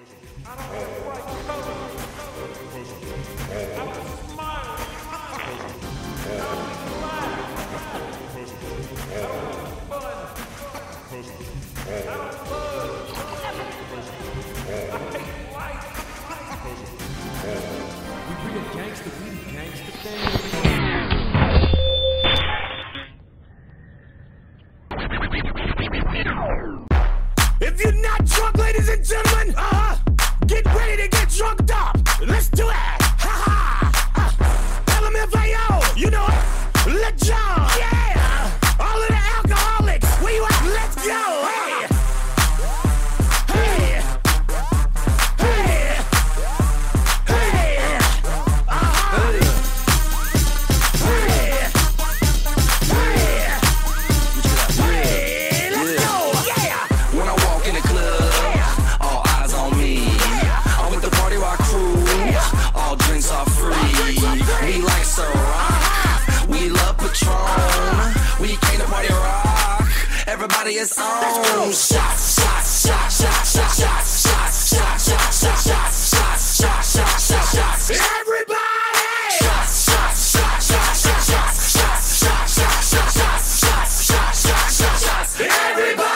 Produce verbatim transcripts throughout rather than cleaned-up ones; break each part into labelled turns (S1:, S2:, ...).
S1: If you're not drunk, ladies and gentlemen, uh-huh, get ready to get drunked up. Let's do it. Ha ha. L M F A O, you know it. Let John. Yeah. All of the alcoholics, where you at? Let's go. Hey. Hey. Hey. Hey. Uh-huh. Hey. Hey. Hey. Let's go. Yeah.
S2: When I walk in the club, all eyes on me. I'm with the party rock crew, all drinks are free. We like Ciroc, we love Patron. We came to party rock, everybody is on. Shots, shots, shots, shots, shots, shots, shots, shots, shots, shots, shots, shots, shots, shots, shots.
S1: Everybody.
S2: Shots, shots, shots, shots, shots, shots, shots, shots, shots, shots, shots, shots, shots, shots, shots.
S1: Everybody.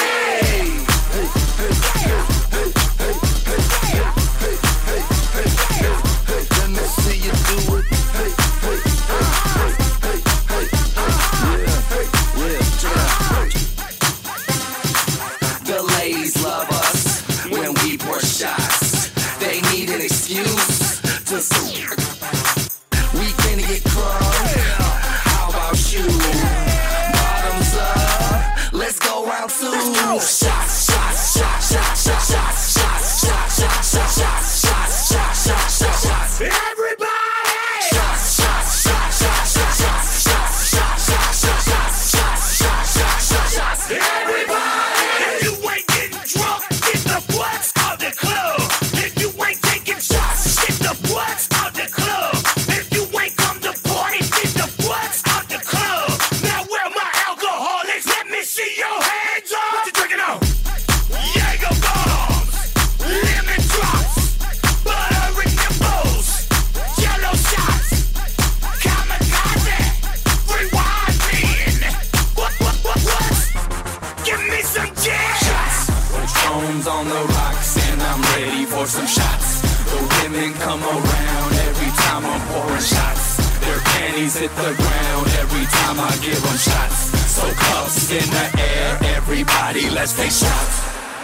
S2: The ladies love us when we pour shots. They need an excuse to smoke. We can get crunk. How about you? Bottoms up. Let's go round two. Shots, shots, shots, shots, shots, shots, shots, shots, shots, shots, shots, shots, shots, shots, shots, shots.
S1: Everybody.
S2: Shots, shots, shots, shots, shots, shots, shots, shots, shots, shots, shots, shots, shots, shots, shots, shots.
S1: Everybody. If you ain't getting drunk, get the butts out the club. If you ain't taking shots, get the butts out the club. If you ain't come to party, get the butts out the club. Now where my alcoholics? Let me see your hands up. What you drinking on? Jaeger bombs, lemon drops, buttery nipples, jello shots, kamikaze, rewind in. What, what, what, what? Give me some jazz.
S2: Patron's on the rocks and I'm ready for some shots. The women come around every time I'm pouring shots. Their panties hit the ground every time I give them shots. So cuffs in the air, everybody, let's take shots.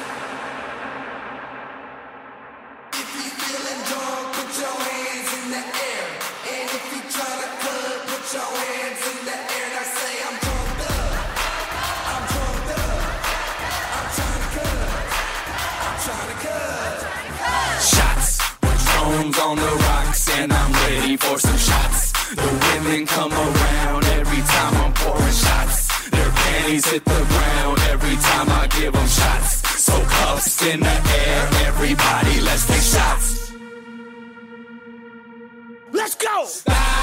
S2: If you feeling drunk, put your hands in the air. And if you try to cut, put your hands in the air. Now say I'm drunk up, I'm drunk up, I'm trying to cut, I'm trying to cut. Shots, Patron's on the rocks and I'm ready for some shots. The women come around every time I'm pouring shots. Their panties hit the ground every time I give them shots. So cuffs in the air, everybody, let's take shots.
S1: Let's go.
S2: Stop.